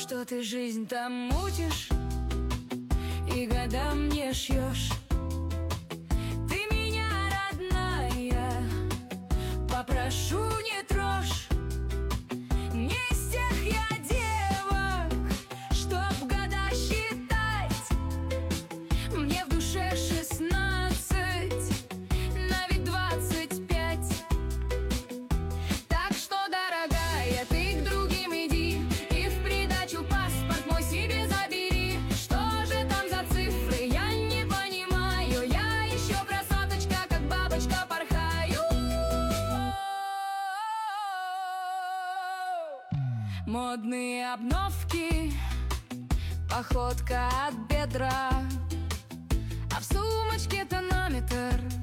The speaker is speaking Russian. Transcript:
что ты жизнь там мутишь и годам не шьешь. Ты меня, родная, попрошу, не трожь. Не из тех я девок, чтоб года считать. Мне в душе 16, на вид 25. Так что, дорогая, ты к другим иди и в придачу паспорт мой себе забери. Что же там за цифры, я не понимаю. Я еще красоточка, как бабочка, порхаю. Модные обновки, походка от бедра, а в сумочке тонометр